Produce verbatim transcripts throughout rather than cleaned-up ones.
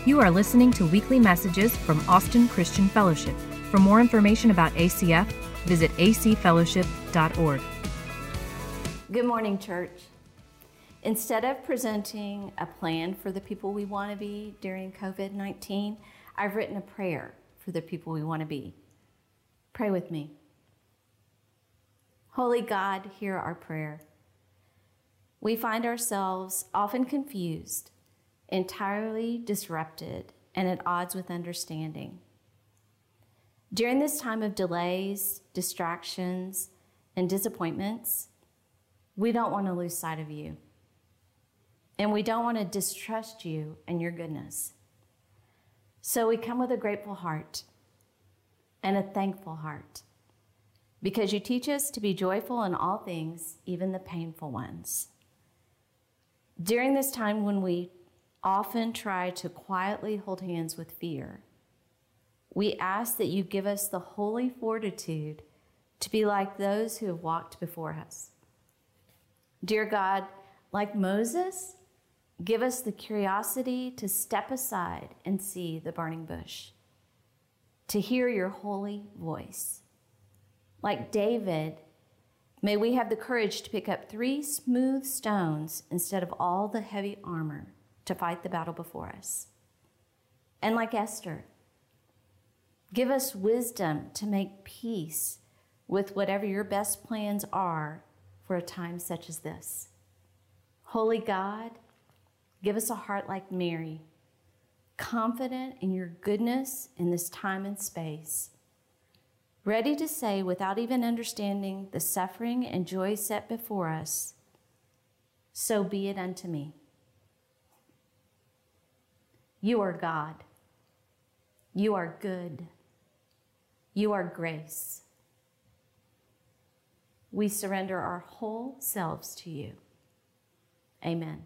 You are listening to weekly messages from Austin Christian Fellowship. For more information about A C F, visit a c fellowship dot org. Good morning, church. Instead of presenting a plan for the people we want to be during covid nineteen, I've written a prayer for the people we want to be. Pray with me. Holy God, hear our prayer. We find ourselves often confused, entirely disrupted, and at odds with understanding. During this time of delays, distractions, and disappointments, we don't want to lose sight of you. And we don't want to distrust you and your goodness. So we come with a grateful heart and a thankful heart, because you teach us to be joyful in all things, even the painful ones. During this time when we often try to quietly hold hands with fear, we ask that you give us the holy fortitude to be like those who have walked before us. Dear God, like Moses, give us the curiosity to step aside and see the burning bush, to hear your holy voice. Like David, may we have the courage to pick up three smooth stones instead of all the heavy armor to fight the battle before us. And like Esther, give us wisdom to make peace with whatever your best plans are for a time such as this. Holy God, give us a heart like Mary, confident in your goodness in this time and space, ready to say without even understanding the suffering and joy set before us, so be it unto me. You are God. You are good. You are grace. We surrender our whole selves to you. Amen.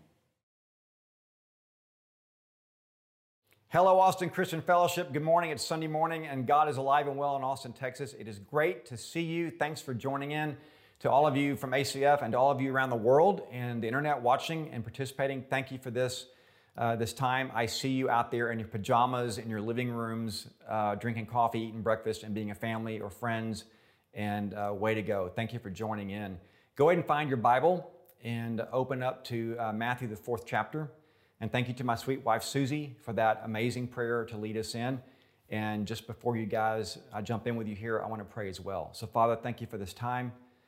Hello, Austin Christian Fellowship. Good morning. It's Sunday morning, and God is alive and well in Austin, Texas. It is great to see you. Thanks for joining in. To all of you from A C F and to all of you around the world and the internet watching and participating, thank you for this uh, this time. I see you out there in your pajamas, in your living rooms, uh, drinking coffee, eating breakfast, and being a family or friends, and uh, way to go. Thank you for joining in. Go ahead and find your Bible and open up to uh, Matthew, the fourth chapter. And thank you to my sweet wife, Susie, for that amazing prayer to lead us in. And just before you guys, I jump in with you here, I want to pray as well. So Father, thank you for this time.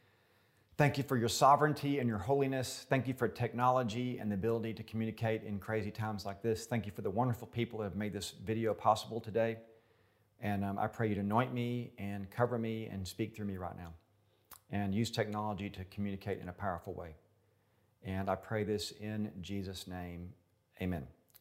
Thank you for your sovereignty and your holiness. Thank you for technology and the ability to communicate in crazy times like this. Thank you for the wonderful people who have made this video possible today. And um, I pray you to anoint me and cover me and speak through me right now. And use technology to communicate in a powerful way. And I pray this in Jesus' name. Amen.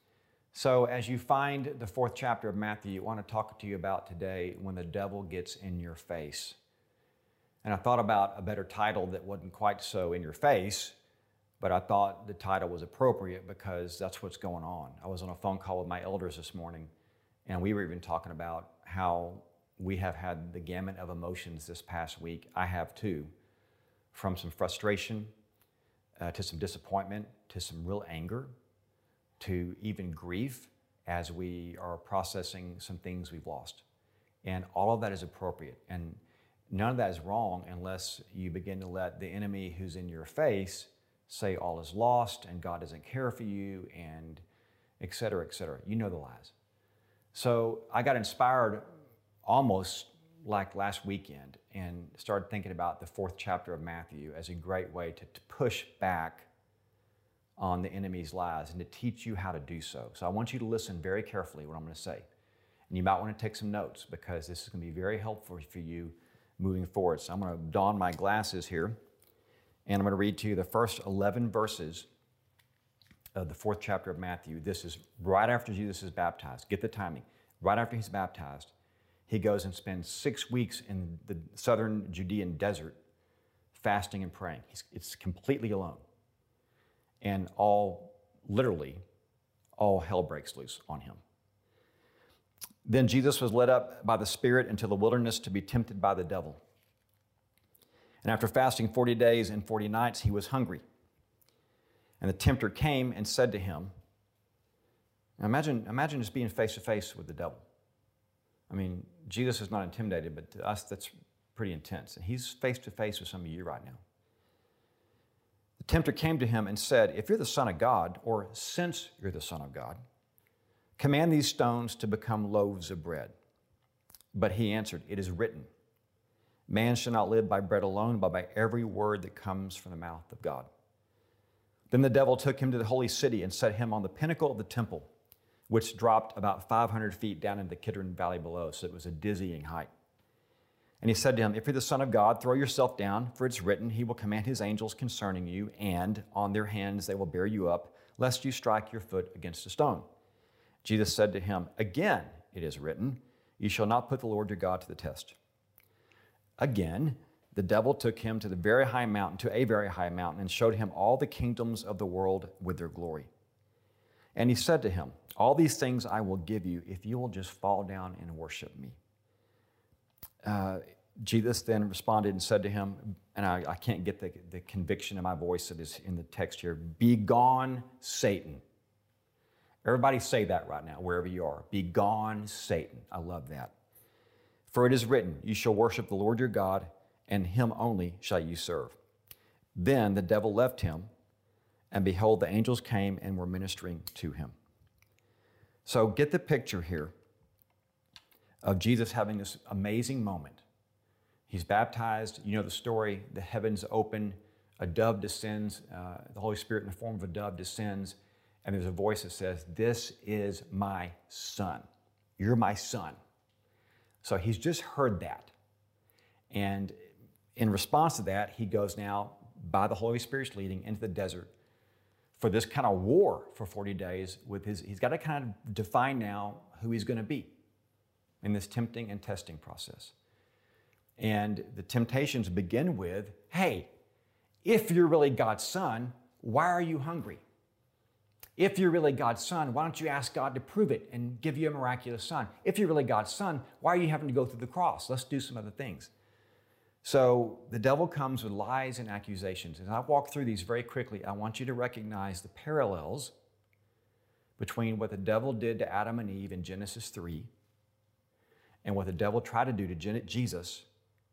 So as you find the fourth chapter of Matthew, I want to talk to you about today when the devil gets in your face. And I thought about a better title that wasn't quite so in your face, but I thought the title was appropriate because that's what's going on. I was on a phone call with my elders this morning, and we were even talking about how we have had the gamut of emotions this past week. I have too, from some frustration uh, to some disappointment to some real anger, to even grief as we are processing some things we've lost. And all of that is appropriate. And none of that is wrong unless you begin to let the enemy who's in your face say all is lost and God doesn't care for you and et cetera, et cetera. You know the lies. So I got inspired almost like last weekend and started thinking about the fourth chapter of Matthew as a great way to, to push back on the enemy's lies and to teach you how to do so. So I want you to listen very carefully what I'm going to say. And you might want to take some notes because this is going to be very helpful for you moving forward. So I'm going to don my glasses here and I'm going to read to you the first eleven verses of the fourth chapter of Matthew. This is right after Jesus is baptized. Get the timing. Right after he's baptized, he goes and spends six weeks in the southern Judean desert fasting and praying. He's, it's completely alone. And all, literally, all hell breaks loose on him. Then Jesus was led up by the Spirit into the wilderness to be tempted by the devil. And after fasting forty days and forty nights, he was hungry. And the tempter came and said to him, Now imagine, imagine just being face to face with the devil. I mean, Jesus is not intimidated, but to us that's pretty intense. And he's face to face with some of you right now. The tempter came to him and said, if you're the Son of God, or since you're the Son of God, command these stones to become loaves of bread. But he answered, it is written, man shall not live by bread alone, but by every word that comes from the mouth of God. Then the devil took him to the holy city and set him on the pinnacle of the temple, which dropped about five hundred feet down into the Kidron Valley below, so it was a dizzying height. And he said to him, if you're the Son of God, throw yourself down, for it's written, he will command his angels concerning you, and on their hands they will bear you up, lest you strike your foot against a stone. Jesus said to him, again it is written, you shall not put the Lord your God to the test. Again, the devil took him to the very high mountain, to a very high mountain, and showed him all the kingdoms of the world with their glory. And he said to him, all these things I will give you if you will just fall down and worship me. Uh, Jesus then responded and said to him, and I, I can't get the, the conviction in my voice that is in the text here, begone, Satan. Everybody say that right now, wherever you are. Begone, Satan. I love that. For it is written, you shall worship the Lord your God, and him only shall you serve. Then the devil left him, and behold, the angels came and were ministering to him. So get the picture here of Jesus having this amazing moment. He's baptized. You know the story. The heavens open. A dove descends. Uh, the Holy Spirit in the form of a dove descends. And there's a voice that says, this is my son. You're my son. So he's just heard that. And in response to that, he goes now, by the Holy Spirit's leading, into the desert for this kind of war for forty days with his, he's got to kind of define now who he's going to be in this tempting and testing process. And the temptations begin with, hey, if you're really God's son, why are you hungry? If you're really God's son, why don't you ask God to prove it and give you a miraculous son? If you're really God's son, why are you having to go through the cross? Let's do some other things. So the devil comes with lies and accusations. As I walk through these very quickly, I want you to recognize the parallels between what the devil did to Adam and Eve in Genesis three and what the devil tried to do to Jesus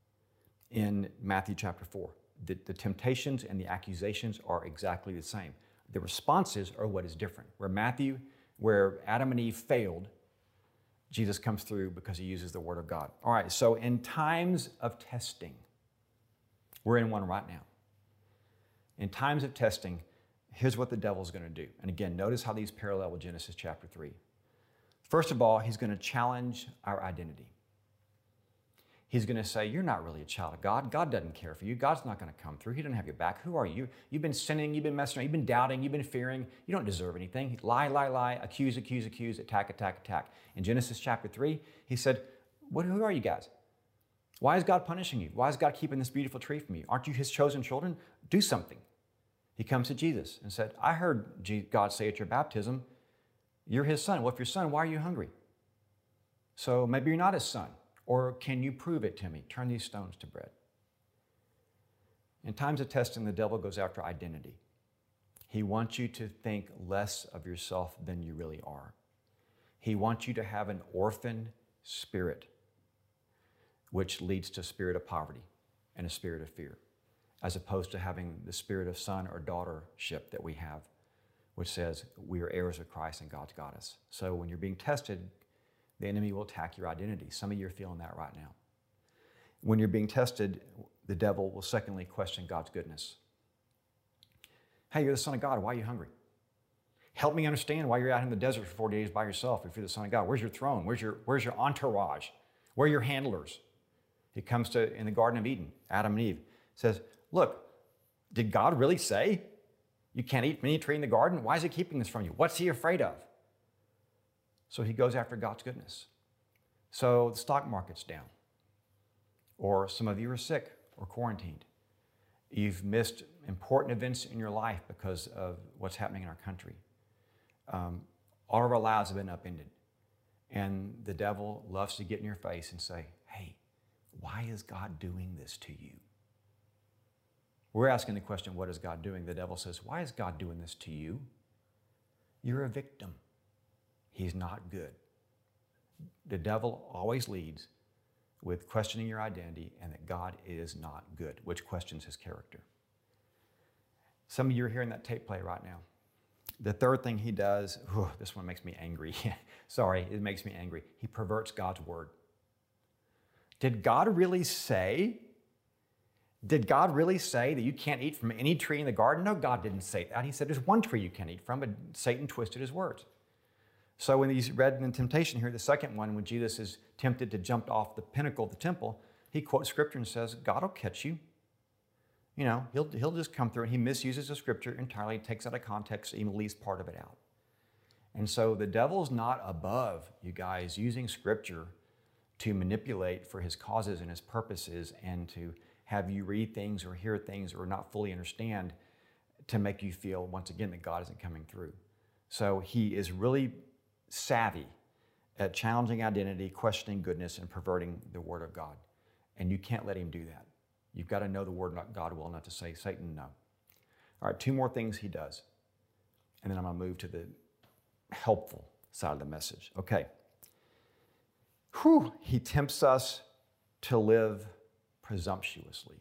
in Matthew chapter four. The, the temptations and the accusations are exactly the same. The responses are what is different. Where Matthew, where Adam and Eve failed, Jesus comes through because he uses the Word of God. All right, so in times of testing, we're in one right now. In times of testing, here's what the devil's going to do. And again, notice how these parallel with Genesis chapter three. First of all, he's going to challenge our identity. He's going to say, you're not really a child of God. God doesn't care for you. God's not going to come through. He doesn't have your back. Who are you? You've been sinning. You've been messing around. You've been doubting. You've been fearing. You don't deserve anything. Lie, lie, lie. Accuse, accuse, accuse. Attack, attack, attack. In Genesis chapter three, he said, what, who are you guys? Why is God punishing you? Why is God keeping this beautiful tree from you? Aren't you his chosen children? Do something. He comes to Jesus and said, I heard God say at your baptism, you're his son. Well, if you're son, why are you hungry? So maybe you're not his son. Or can you prove it to me? Turn these stones to bread. In times of testing, the devil goes after identity. He wants you to think less of yourself than you really are. He wants you to have an orphan spirit, which leads to a spirit of poverty and a spirit of fear, as opposed to having the spirit of son or daughtership that we have, which says we are heirs of Christ and God's got us. So when you're being tested, the enemy will attack your identity. Some of you are feeling that right now. When you're being tested, the devil will secondly question God's goodness. Hey, you're the Son of God. Why are you hungry? Help me understand why you're out in the desert for forty days by yourself if you're the Son of God. Where's your throne? Where's your, where's your entourage? Where are your handlers? He comes to, in the Garden of Eden, Adam and Eve, says, look, did God really say you can't eat from any tree in the garden? Why is he keeping this from you? What's he afraid of? So he goes after God's goodness. So the stock market's down. Or some of you are sick or quarantined. You've missed important events in your life because of what's happening in our country. Um, all of our lives have been upended. And the devil loves to get in your face and say, hey, why is God doing this to you? We're asking the question, what is God doing? The devil says, why is God doing this to you? You're a victim. He's not good. The devil always leads with questioning your identity and that God is not good, which questions his character. Some of you are hearing that tape play right now. The third thing he does, whew, this one makes me angry. Sorry, it makes me angry. He perverts God's word. Did God really say, did God really say that you can't eat from any tree in the garden? No, God didn't say that. He said there's one tree you can't eat from, but Satan twisted his words. So when you read in the temptation here, the second one, when Jesus is tempted to jump off the pinnacle of the temple, he quotes scripture and says, God will catch you. You know, he'll, he'll just come through, and he misuses the scripture entirely, takes out of context, even leaves part of it out. And so the devil's not above, you guys, using scripture to manipulate for his causes and his purposes and to have you read things or hear things or not fully understand to make you feel, once again, that God isn't coming through. So he is really savvy at challenging identity, questioning goodness, and perverting the word of God. And you can't let him do that. You've got to know the word of God well enough to say, Satan, no. All right, two more things he does. And then I'm going to move to the helpful side of the message. Okay. Whew. He tempts us to live presumptuously.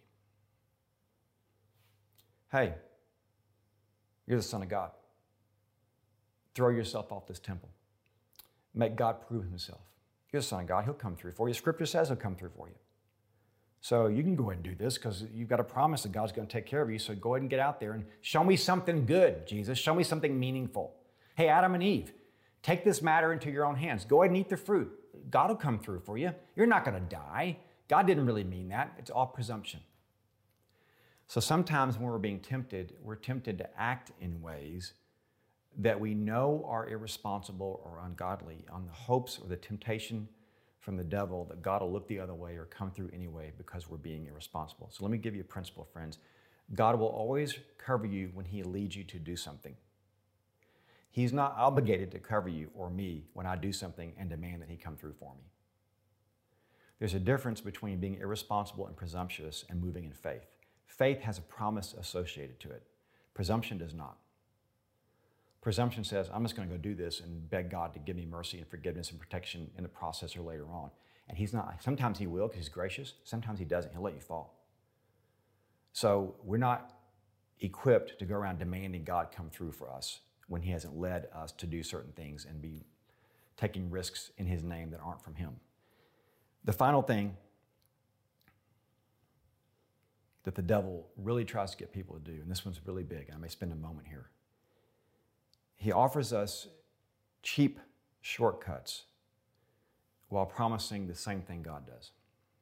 Hey, you're the Son of God. Throw yourself off this temple. Make God prove himself. You're the Son of God. He'll come through for you. Scripture says he'll come through for you. So you can go ahead and do this because you've got a promise that God's going to take care of you. So go ahead and get out there and show me something good, Jesus. Show me something meaningful. Hey, Adam and Eve, take this matter into your own hands. Go ahead and eat the fruit. God will come through for you. You're not going to die. God didn't really mean that. It's all presumption. So sometimes when we're being tempted, we're tempted to act in ways that we know are irresponsible or ungodly on the hopes or the temptation from the devil that God will look the other way or come through anyway because we're being irresponsible. So let me give you a principle, friends. God will always cover you when he leads you to do something. He's not obligated to cover you or me when I do something and demand that he come through for me. There's a difference between being irresponsible and presumptuous and moving in faith. Faith has a promise associated to it. Presumption does not. Presumption says, I'm just going to go do this and beg God to give me mercy and forgiveness and protection in the process or later on. And he's not. Sometimes he will because he's gracious. Sometimes he doesn't. He'll let you fall. So we're not equipped to go around demanding God come through for us when he hasn't led us to do certain things and be taking risks in his name that aren't from him. The final thing that the devil really tries to get people to do, and this one's really big, and I may spend a moment here. He offers us cheap shortcuts while promising the same thing God does.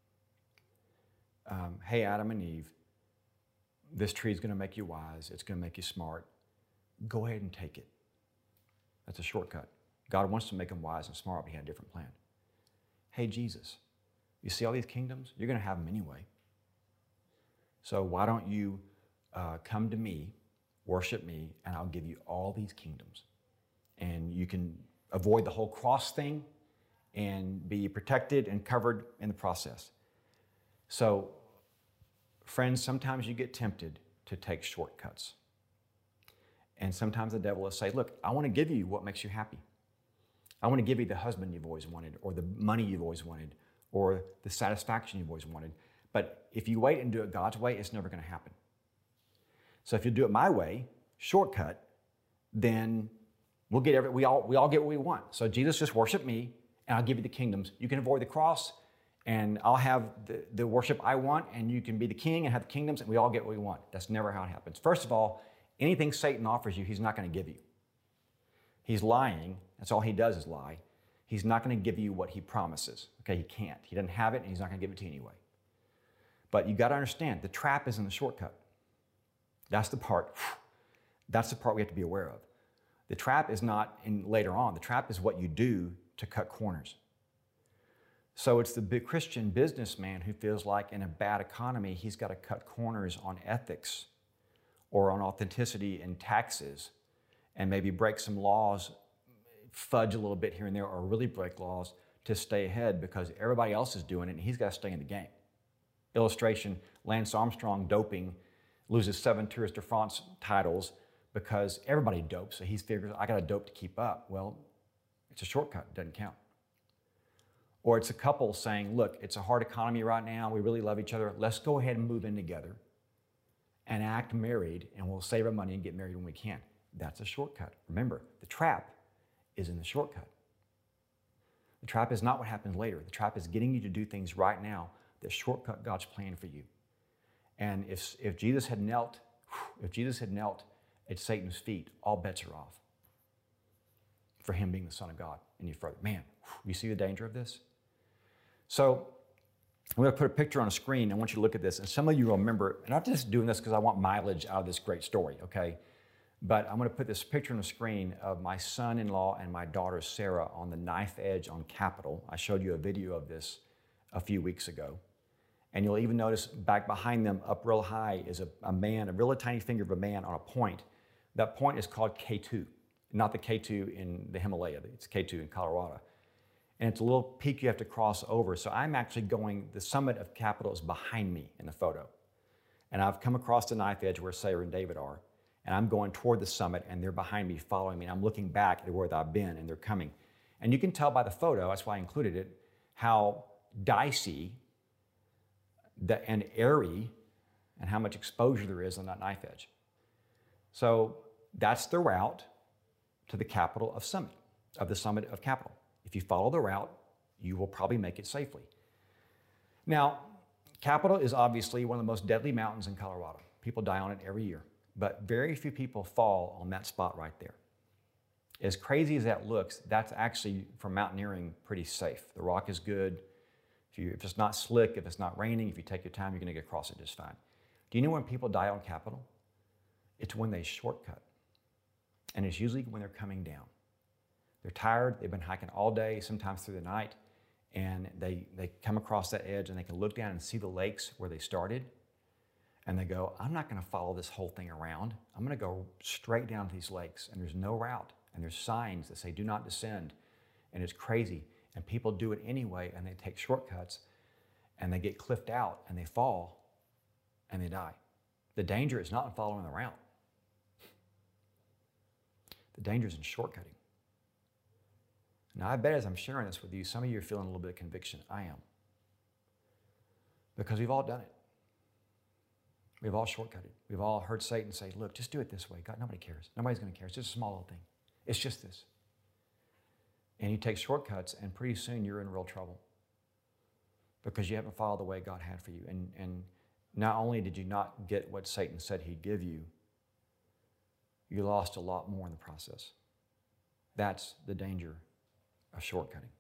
Um, hey, Adam and Eve, this tree is going to make you wise. It's going to make you smart. Go ahead and take it. That's a shortcut. God wants to make them wise and smart, but he had a different plan. Hey, Jesus, you see all these kingdoms? You're going to have them anyway. So why don't you uh, come to me, worship me, and I'll give you all these kingdoms. And you can avoid the whole cross thing and be protected and covered in the process. So, friends, sometimes you get tempted to take shortcuts. And sometimes the devil will say, look, I want to give you what makes you happy. I want to give you the husband you've always wanted, or the money you've always wanted, or the satisfaction you've always wanted. But if you wait and do it God's way, it's never going to happen. So if you do it my way, shortcut, then we'll get every, we all we all get what we want. So Jesus, just worship me, and I'll give you the kingdoms. You can avoid the cross, and I'll have the, the worship I want, and you can be the king and have the kingdoms, and we all get what we want. That's never how it happens. First of all, anything Satan offers you, he's not going to give you. He's lying. That's all he does is lie. He's not going to give you what he promises. Okay, he can't. He doesn't have it, and he's not going to give it to you anyway. But you got to understand, the trap is in the shortcut. That's the part, that's the part we have to be aware of. The trap is not in later on. The trap is what you do to cut corners. So it's the big Christian businessman who feels like in a bad economy, he's got to cut corners on ethics or on authenticity and taxes and maybe break some laws, fudge a little bit here and there, or really break laws to stay ahead because everybody else is doing it and he's got to stay in the game. Illustration, Lance Armstrong doping loses seven Tour de France titles because everybody dopes. So he figures, I got to dope to keep up. Well, It's a shortcut, it doesn't count. Or it's a couple saying, look, it's a hard economy right now, we really love each other, let's go ahead and move in together and act married, and we'll save our money and get married when we can. That's a shortcut. Remember, the trap is in the shortcut. The trap is not what happens later. The trap is getting you to do things right now that shortcut God's plan for you. And if, if Jesus had knelt, if Jesus had knelt at Satan's feet, all bets are off for him being the Son of God any further. Man, you see the danger of this? So I'm going to put a picture on a screen. I want you to look at this. And some of you will remember, and I'm just doing this because I want mileage out of this great story, okay? But I'm going to put this picture on the screen of my son-in-law and my daughter Sarah on the knife edge on Capitol. I showed you a video of this a few weeks ago. And you'll even notice back behind them, up real high, is a, a man, a really tiny finger of a man on a point. That point is called K two, not the K two in the Himalaya. It's K two in Colorado. And it's a little peak you have to cross over. So I'm actually going, the summit of Capitol is behind me in the photo. And I've come across the knife edge where Sarah and David are. And I'm going toward the summit, and they're behind me, following me. And I'm looking back at where I've been, and they're coming. And you can tell by the photo, that's why I included it, how dicey the, and airy and how much exposure there is on that knife edge. So that's the route to the Capitol of Summit, of the summit of Capitol. If you follow the route, you will probably make it safely. Now, Capitol is obviously one of the most deadly mountains in Colorado. People die on it every year, but very few people fall on that spot right there. As crazy as that looks, that's actually, for mountaineering, pretty safe. The rock is good. If, you, if it's not slick, if it's not raining, if you take your time, you're going to get across it just fine. Do you know when people die on Capitol? It's when they shortcut. And it's usually when they're coming down. They're tired, they've been hiking all day, sometimes through the night, and they, they come across that edge and they can look down and see the lakes where they started. And they go, I'm not going to follow this whole thing around. I'm going to go straight down to these lakes. And there's no route. And there's signs that say, do not descend. And it's crazy. And people do it anyway, and they take shortcuts, and they get cliffed out, and they fall, and they die. The danger is not in following the route. The danger is in shortcutting. Now, I bet as I'm sharing this with you, some of you are feeling a little bit of conviction. I am. Because we've all done it. We've all shortcutted. We've all heard Satan say, look, just do it this way. God, nobody cares. Nobody's going to care. It's just a small little thing. It's just this. And you take shortcuts, and pretty soon you're in real trouble because you haven't followed the way God had for you. And, and not only did you not get what Satan said he'd give you, you lost a lot more in the process. That's the danger of shortcutting.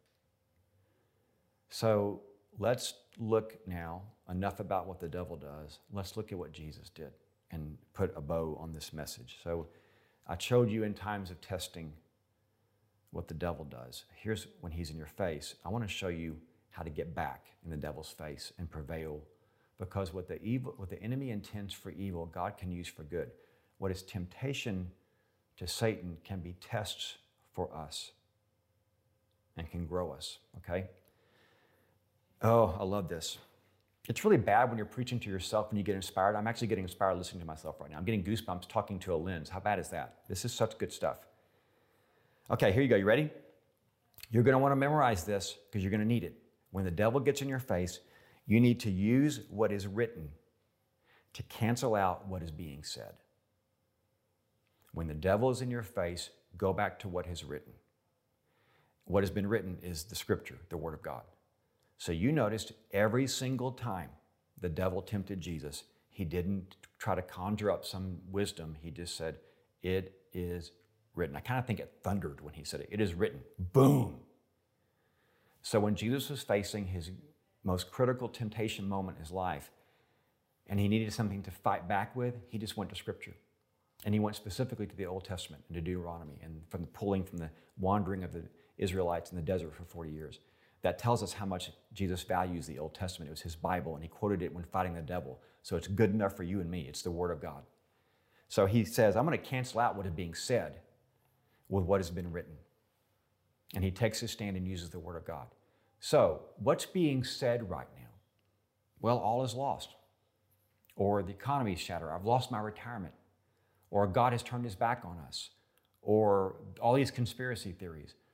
So let's look now, enough about what the devil does. Let's look at what Jesus did and put a bow on this message. So I showed you in times of testing what the devil does. Here's when he's in your face. I want to show you how to get back in the devil's face and prevail, because what the evil, what the enemy intends for evil, God can use for good. What is temptation to Satan can be tests for us and can grow us, okay? Oh, I love this. It's really bad when you're preaching to yourself and you get inspired. I'm actually getting inspired listening to myself right now. I'm getting goosebumps talking to a lens. How bad is that? This is such good stuff. Okay, here you go. You ready? You're going to want to memorize this because you're going to need it. When the devil gets in your face, you need to use what is written to cancel out what is being said. When the devil is in your face, go back to what is written. What has been written is the scripture, the word of God. So you noticed every single time the devil tempted Jesus, he didn't try to conjure up some wisdom. He just said, it is written. I kind of think it thundered when he said it. It is written. Boom. So when Jesus was facing his most critical temptation moment in his life, and he needed something to fight back with, he just went to scripture. And he went specifically to the Old Testament and to Deuteronomy, and from the pulling from the wandering of the Israelites in the desert for forty years. That tells us how much Jesus values the Old Testament. It was his Bible, and he quoted it when fighting the devil. So it's good enough for you and me. It's the Word of God. So he says, I'm going to cancel out what is being said with what has been written. And he takes his stand and uses the Word of God. So what's being said right now? Well, all is lost. Or the economy is shattered. I've lost my retirement. Or God has turned his back on us. Or all these conspiracy theories.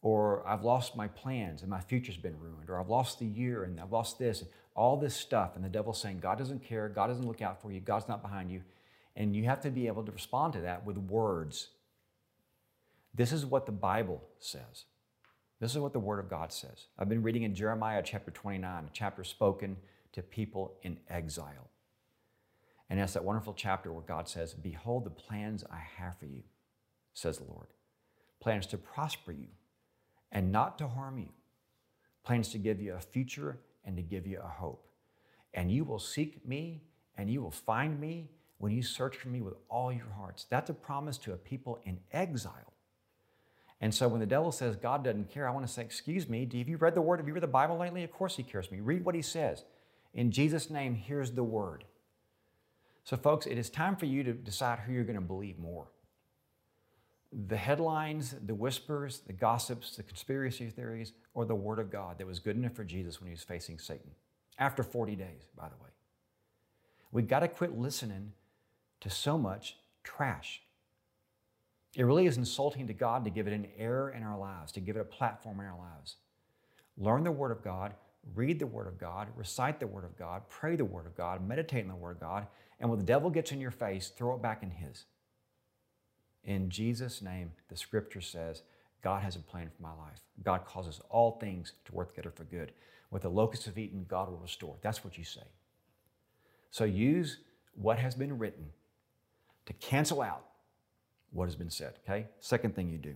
or I've lost my plans and my future's been ruined, or I've lost the year and I've lost this, all this stuff. And the devil's saying, God doesn't care, God doesn't look out for you, God's not behind you. And you have to be able to respond to that with words. This is what the Bible says. This is what the Word of God says. I've been reading in Jeremiah chapter twenty-nine, a chapter spoken to people in exile. And that's that wonderful chapter where God says, behold the plans I have for you, says the Lord. Plans to prosper you and not to harm you. Plans to give you a future and to give you a hope. And you will seek me and you will find me when you search for me with all your hearts. That's a promise to a people in exile. And so when the devil says God doesn't care, I want to say, excuse me, have you read the Word? Have you read the Bible lately? Of course he cares for me. Read what he says. In Jesus' name, here's the Word. So folks, it is time for you to decide who you're going to believe more. The headlines, the whispers, the gossips, the conspiracy theories, or the Word of God that was good enough for Jesus when he was facing Satan. After forty days, by the way. We've got to quit listening to so much trash. It really is insulting to God to give it an air in our lives, to give it a platform in our lives. Learn the Word of God, read the Word of God, recite the Word of God, pray the Word of God, meditate on the Word of God, and when the devil gets in your face, throw it back in his. In Jesus' name, the Scripture says, God has a plan for my life. God causes all things to work together for good. What the locusts have eaten, God will restore. That's what you say. So use what has been written to cancel out what has been said, okay? Second thing you do.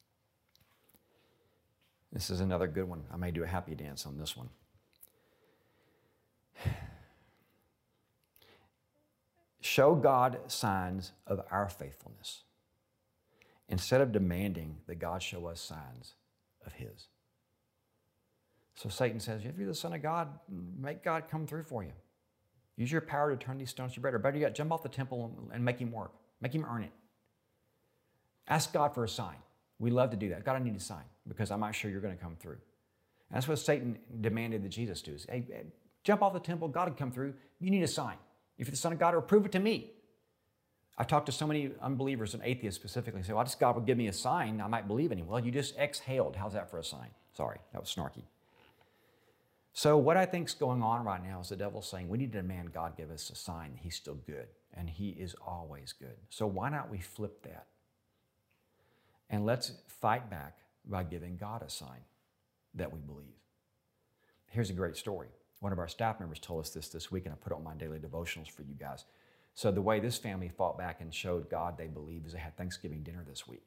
This is another good one. I may do a happy dance on this one. Show God signs of our faithfulness instead of demanding that God show us signs of His. So Satan says, if you're the Son of God, make God come through for you. Use your power to turn these stones to bread. Or better yet, jump off the temple and make Him work. Make Him earn it. Ask God for a sign. We love to do that. God, I need a sign because I'm not sure you're going to come through. And that's what Satan demanded that Jesus do. Hey, jump off the temple. God would come through. You need a sign. If you're the Son of God, or prove it to me. I've talked to so many unbelievers and atheists specifically. Say, well, I just God would give me a sign. I might believe in Him. Well, you just exhaled. How's that for a sign? Sorry, that was snarky. So what I think is going on right now is the devil saying we need to demand God give us a sign that He's still good. And He is always good. So why not we flip that? And let's fight back by giving God a sign that we believe. Here's a great story. One of our staff members told us this this week, and I put it on my daily devotionals for you guys. So the way this family fought back and showed God they believe is they had Thanksgiving dinner this week.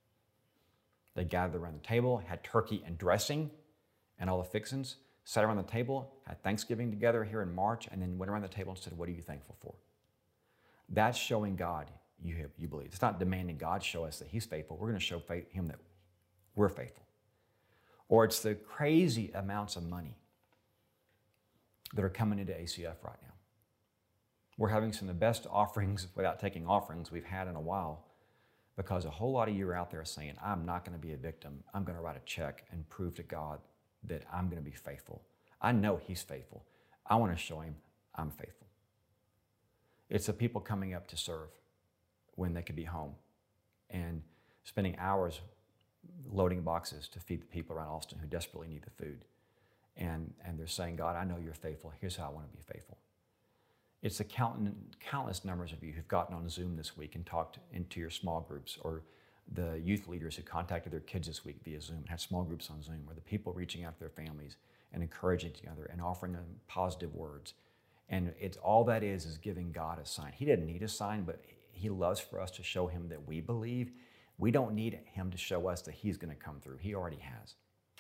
They gathered around the table, had turkey and dressing and all the fixings, sat around the table, had Thanksgiving together here in March, and then went around the table and said, what are you thankful for? That's showing God you, have, you believe. It's not demanding God show us that He's faithful. We're going to show faith, Him that we're faithful. Or it's the crazy amounts of money that are coming into A C F right now. We're having some of the best offerings without taking offerings we've had in a while because a whole lot of you are out there saying, I'm not going to be a victim. I'm going to write a check and prove to God that I'm going to be faithful. I know He's faithful. I want to show Him I'm faithful. It's the people coming up to serve when they could be home and spending hours loading boxes to feed the people around Austin who desperately need the food. And, and they're saying, God, I know You're faithful. Here's how I want to be faithful. It's the countless numbers of you who've gotten on Zoom this week and talked into your small groups, or the youth leaders who contacted their kids this week via Zoom and had small groups on Zoom, or the people reaching out to their families and encouraging each other and offering them positive words. And it's all that is is giving God a sign. He didn't need a sign, but He loves for us to show Him that we believe. We don't need Him to show us that He's going to come through. He already has.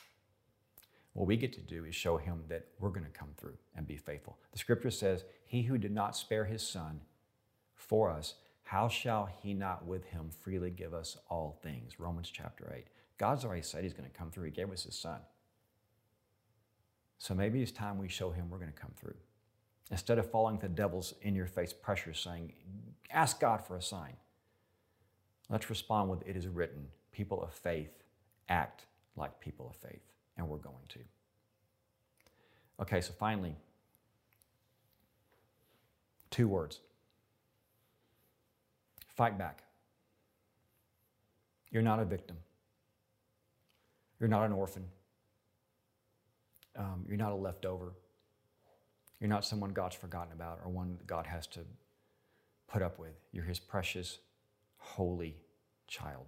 What we get to do is show Him that we're going to come through and be faithful. The Scripture says, He who did not spare His Son for us, how shall He not with Him freely give us all things? Romans chapter eight. God's already said He's going to come through. He gave us His Son. So maybe it's time we show Him we're going to come through. Instead of falling to the devil's in-your-face pressure saying, ask God for a sign. Let's respond with, it is written, people of faith act like people of faith. And we're going to. Okay, so finally, two words. Fight back. You're not a victim. You're not an orphan. Um, you're not a leftover. You're not someone God's forgotten about or one that God has to put up with. You're his precious, holy child.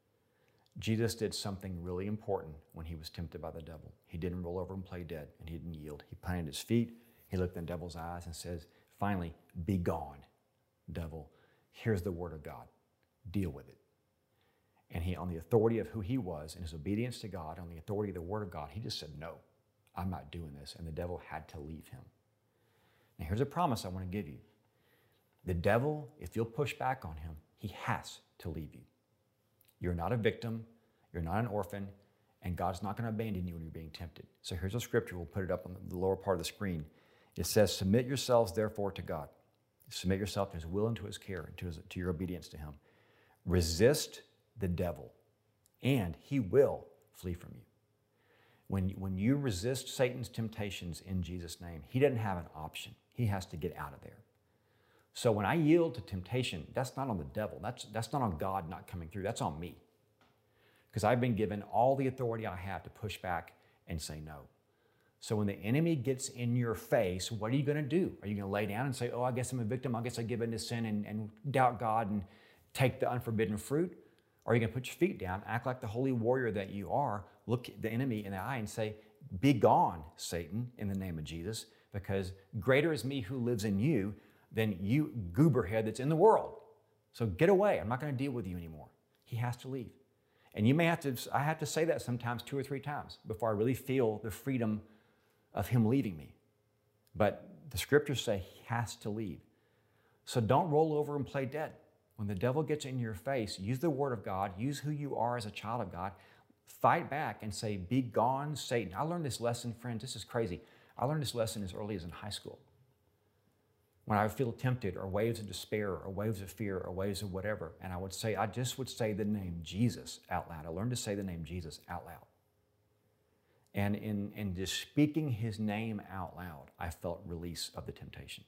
Jesus did something really important when he was tempted by the devil. He didn't roll over and play dead, and he didn't yield. He planted his feet, he looked in the devil's eyes and says, finally, be gone, devil. Here's the word of God. Deal with it. And he, on the authority of who he was and his obedience to God, on the authority of the word of God, he just said, no, I'm not doing this. And the devil had to leave him. Now here's a promise I want to give you. The devil, if you'll push back on him, he has to leave you. You're not a victim, you're not an orphan, and God's not going to abandon you when you're being tempted. So here's a scripture, we'll put it up on the lower part of the screen. It says, submit yourselves therefore to God. Submit yourself to his will and to his care and to, his, to your obedience to him. Resist the devil, and he will flee from you. When, when you resist Satan's temptations in Jesus' name, he doesn't have an option. He has to get out of there. So when I yield to temptation, that's not on the devil. That's, that's not on God not coming through. That's on me. Because I've been given all the authority I have to push back and say no. So when the enemy gets in your face, what are you going to do? Are you going to lay down and say, oh, I guess I'm a victim. I guess I give in to sin and, and doubt God and take the unforbidden fruit? Or are you going to put your feet down, act like the holy warrior that you are, look the enemy in the eye and say, be gone, Satan, in the name of Jesus, because greater is me who lives in you than you gooberhead that's in the world. So get away. I'm not going to deal with you anymore. He has to leave. And you may have to, I have to say that sometimes two or three times before I really feel the freedom of him leaving me. But the scriptures say he has to leave. So don't roll over and play dead. When the devil gets in your face, use the word of God, use who you are as a child of God, fight back and say, be gone, Satan. I learned this lesson, friends, this is crazy. I learned this lesson as early as in high school. When I would feel tempted or waves of despair or waves of fear or waves of whatever, and I would say, I just would say the name Jesus out loud. I learned to say the name Jesus out loud. And in, in just speaking his name out loud, I felt release of the temptation.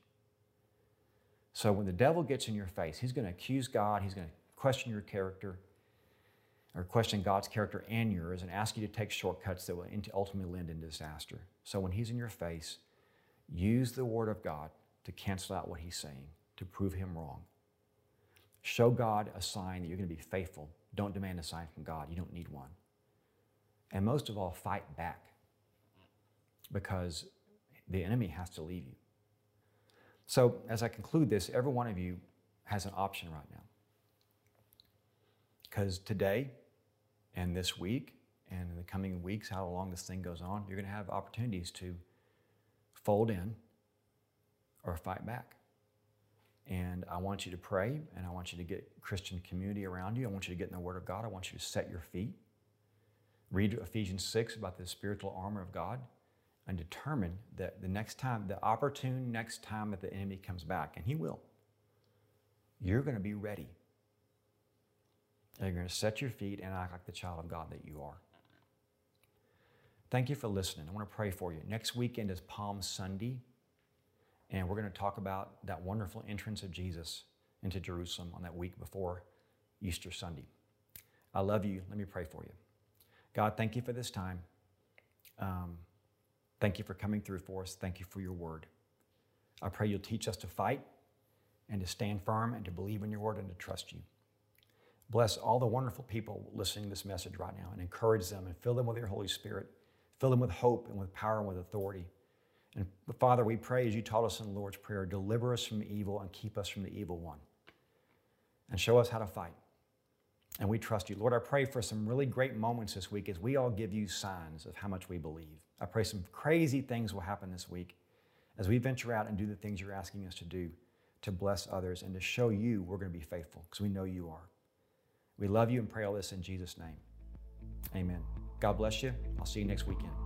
So when the devil gets in your face, he's going to accuse God, he's going to question your character, or question God's character and yours, and ask you to take shortcuts that will ultimately end in disaster. So when he's in your face, use the word of God to cancel out what he's saying, to prove him wrong. Show God a sign that you're going to be faithful. Don't demand a sign from God. You don't need one. And most of all, fight back, because the enemy has to leave you. So as I conclude this, every one of you has an option right now. Because today and this week and in the coming weeks, how long this thing goes on, you're going to have opportunities to fold in or fight back. And I want you to pray, and I want you to get Christian community around you. I want you to get in the Word of God. I want you to set your feet. Read Ephesians six about the spiritual armor of God, and determine that the next time, the opportune next time that the enemy comes back, and he will, you're going to be ready. And you're going to set your feet and act like the child of God that you are. Thank you for listening. I want to pray for you. Next weekend is Palm Sunday, and we're going to talk about that wonderful entrance of Jesus into Jerusalem on that week before Easter Sunday. I love you. Let me pray for you. God, thank you for this time. Um, Thank you for coming through for us. Thank you for your word. I pray you'll teach us to fight and to stand firm and to believe in your word and to trust you. Bless all the wonderful people listening to this message right now and encourage them and fill them with your Holy Spirit. Fill them with hope and with power and with authority. And Father, we pray as you taught us in the Lord's Prayer, deliver us from evil and keep us from the evil one. And show us how to fight. And we trust you. Lord, I pray for some really great moments this week as we all give you signs of how much we believe. I pray some crazy things will happen this week as we venture out and do the things you're asking us to do to bless others and to show you we're going to be faithful because we know you are. We love you and pray all this in Jesus' name. Amen. God bless you. I'll see you next weekend.